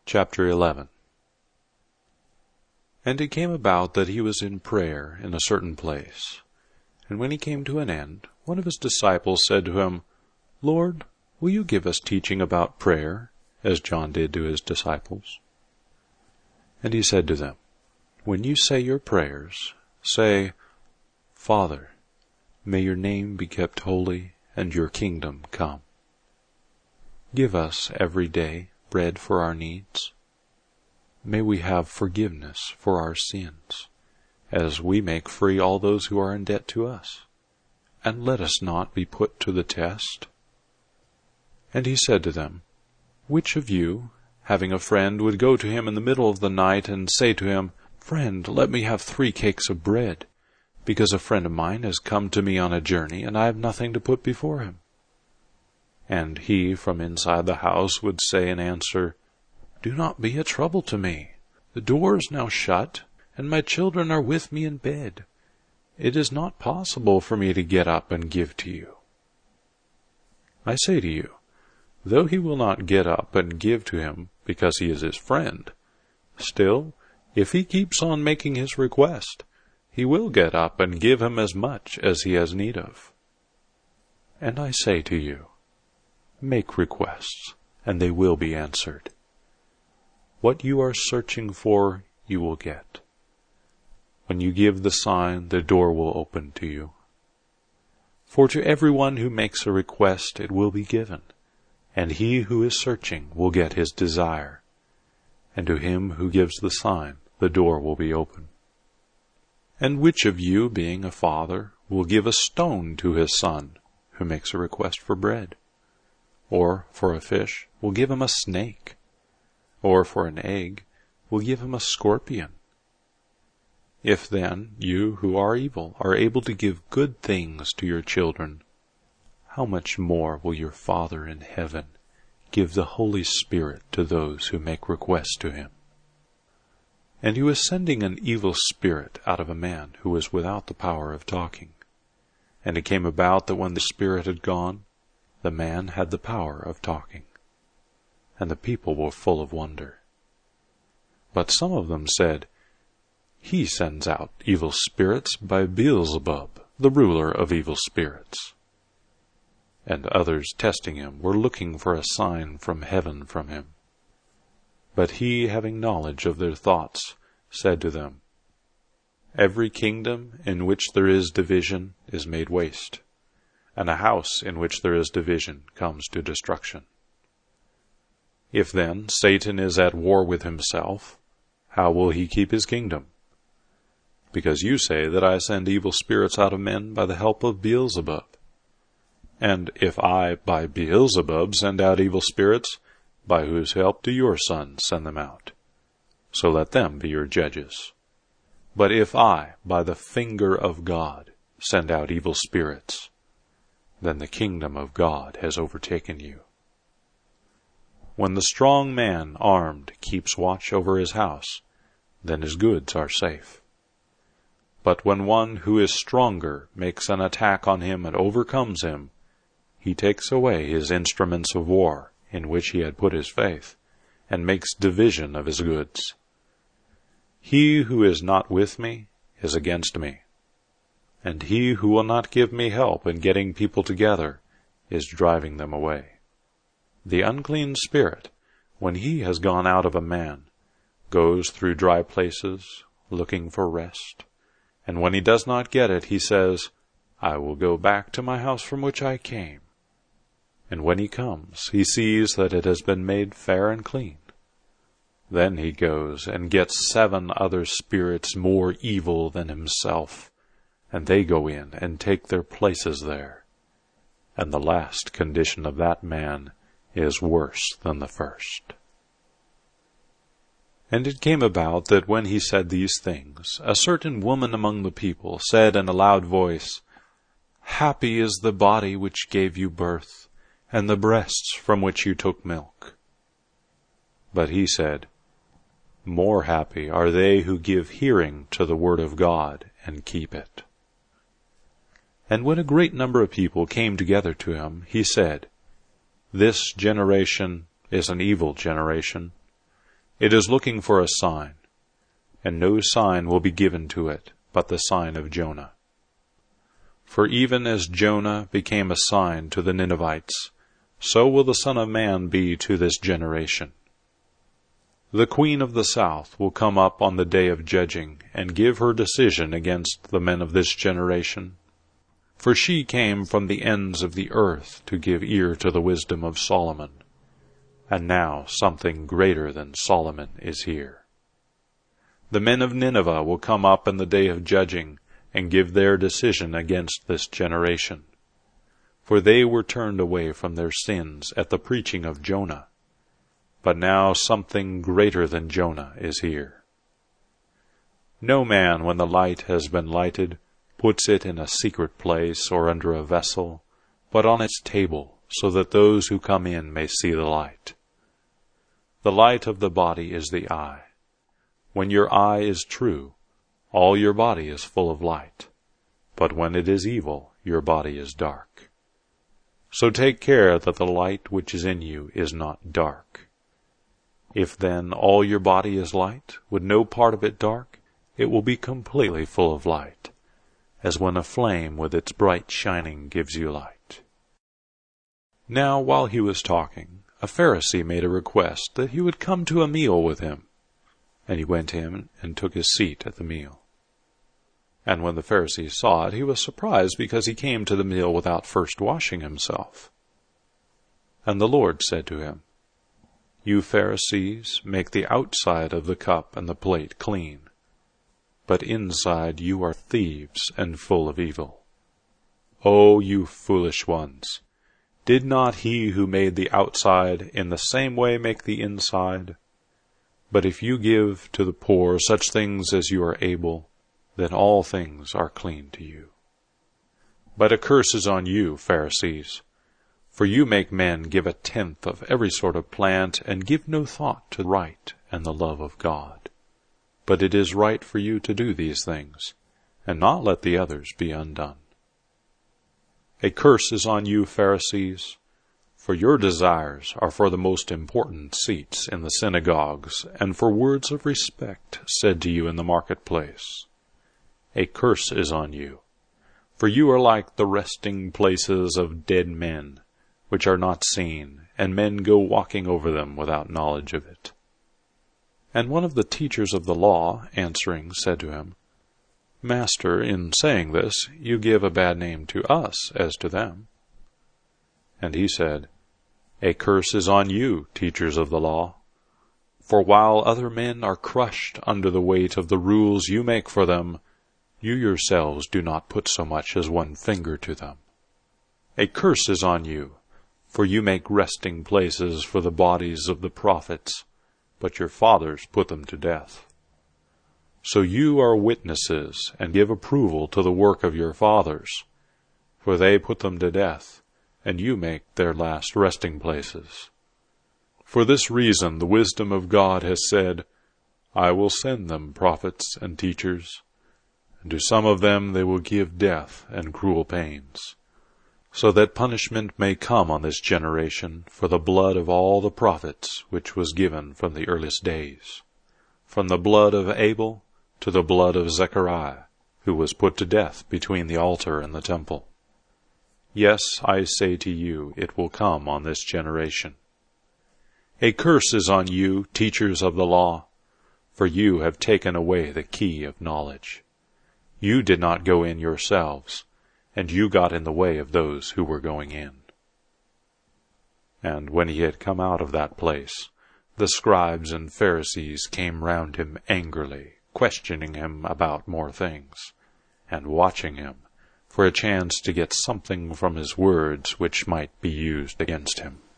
Chapter 11. And it came about that he was in prayer in a certain place. And when he came to an end, one of his disciples said to him, Lord, will you give us teaching about prayer, as John did to his disciples? And he said to them, When you say your prayers, say, Father, may your name be kept holy, and your kingdom come. Give us every day bread for our needs. May we have forgiveness for our sins, as we make free all those who are in debt to us. And let us not be put to the test. And he said to them, Which of you, having a friend, would go to him in the middle of the night and say to him, Friend, let me have 3 cakes of bread, because a friend of mine has come to me on a journey, and I have nothing to put before him? And he from inside the house would say in answer, Do not be a trouble to me. The door is now shut, and my children are with me in bed. It is not possible for me to get up and give to you. I say to you, though he will not get up and give to him because he is his friend, still, if he keeps on making his request, he will get up and give him as much as he has need of. And I say to you, make requests, and they will be answered. What you are searching for, you will get. When you give the sign, the door will open to you. For to everyone who makes a request, it will be given, and he who is searching will get his desire. And to him who gives the sign, the door will be open. And which of you, being a father, will give a stone to his son who makes a request for bread? Or for a fish, will give him a snake? Or for an egg, will give him a scorpion? If then you who are evil are able to give good things to your children, how much more will your Father in heaven give the Holy Spirit to those who make requests to him? And he was sending an evil spirit out of a man who was without the power of talking. And it came about that when the spirit had gone, the man had the power of talking. And the people were full of wonder. But some of them said, He sends out evil spirits by Beelzebub, the ruler of evil spirits. And others, testing him, were looking for a sign from heaven from him. But he, having knowledge of their thoughts, said to them, Every kingdom in which there is division is made waste, and a house in which there is division comes to destruction. If then Satan is at war with himself, how will he keep his kingdom? Because you say that I send evil spirits out of men by the help of Beelzebub. And if I, by Beelzebub, send out evil spirits, by whose help do your sons send them out? So let them be your judges. But if I, by the finger of God, send out evil spirits, then the kingdom of God has overtaken you. When the strong man, armed, keeps watch over his house, then his goods are safe. But when one who is stronger makes an attack on him and overcomes him, he takes away his instruments of war, in which he had put his faith, and makes division of his goods. He who is not with me is against me, and he who will not give me help in getting people together is driving them away. The unclean spirit, when he has gone out of a man, goes through dry places, looking for rest, and when he does not get it, he says, I will go back to my house from which I came. And when he comes, he sees that it has been made fair and clean. Then he goes and gets 7 other spirits more evil than himself, and they go in and take their places there. And the last condition of that man is worse than the first. And it came about that when he said these things, a certain woman among the people said in a loud voice, Happy is the body which gave you birth, and the breasts from which you took milk. But he said, More happy are they who give hearing to the word of God and keep it. And when a great number of people came together to him, he said, This generation is an evil generation. It is looking for a sign, and no sign will be given to it but the sign of Jonah. For even as Jonah became a sign to the Ninevites, so will the Son of Man be to this generation. The queen of the south will come up on the day of judging, and give her decision against the men of this generation. For she came from the ends of the earth to give ear to the wisdom of Solomon. And now something greater than Solomon is here. The men of Nineveh will come up in the day of judging, and give their decision against this generation. For they were turned away from their sins at the preaching of Jonah. But now something greater than Jonah is here. No man, when the light has been lighted, puts it in a secret place or under a vessel, but on its table, so that those who come in may see the light. The light of the body is the eye. When your eye is true, all your body is full of light. But when it is evil, your body is dark. So take care that the light which is in you is not dark. If then all your body is light, with no part of it dark, it will be completely full of light, as when a flame with its bright shining gives you light. Now while he was talking, a Pharisee made a request that he would come to a meal with him. And he went in and took his seat at the meal. And when the Pharisee saw it, he was surprised, because he came to the meal without first washing himself. And the Lord said to him, You Pharisees make the outside of the cup and the plate clean, but inside you are thieves and full of evil. O you foolish ones! Did not he who made the outside in the same way make the inside? But if you give to the poor such things as you are able, then all things are clean to you. But a curse is on you, Pharisees! For you make men give a tenth of every sort of plant, and give no thought to right and the love of God. But it is right for you to do these things, and not let the others be undone. A curse is on you, Pharisees! For your desires are for the most important seats in the synagogues, and for words of respect said to you in the marketplace. A curse is on you! For you are like the resting places of dead men, which are not seen, and men go walking over them without knowledge of it. And one of the teachers of the law, answering, said to him, Master, in saying this, you give a bad name to us as to them. And he said, A curse is on you, teachers of the law! For while other men are crushed under the weight of the rules you make for them, you yourselves do not put so much as one finger to them. A curse is on you! For you make resting places for the bodies of the prophets, but your fathers put them to death. So you are witnesses, and give approval to the work of your fathers, for they put them to death, and you make their last resting places. For this reason the wisdom of God has said, I will send them prophets and teachers, and to some of them they will give death and cruel pains, so that punishment may come on this generation for the blood of all the prophets which was given from the earliest days, from the blood of Abel to the blood of Zechariah, who was put to death between the altar and the temple. Yes, I say to you, it will come on this generation. A curse is on you, teachers of the law, for you have taken away the key of knowledge. You did not go in yourselves, and you got in the way of those who were going in. And when he had come out of that place, the scribes and Pharisees came round him angrily, questioning him about more things, and watching him for a chance to get something from his words which might be used against him.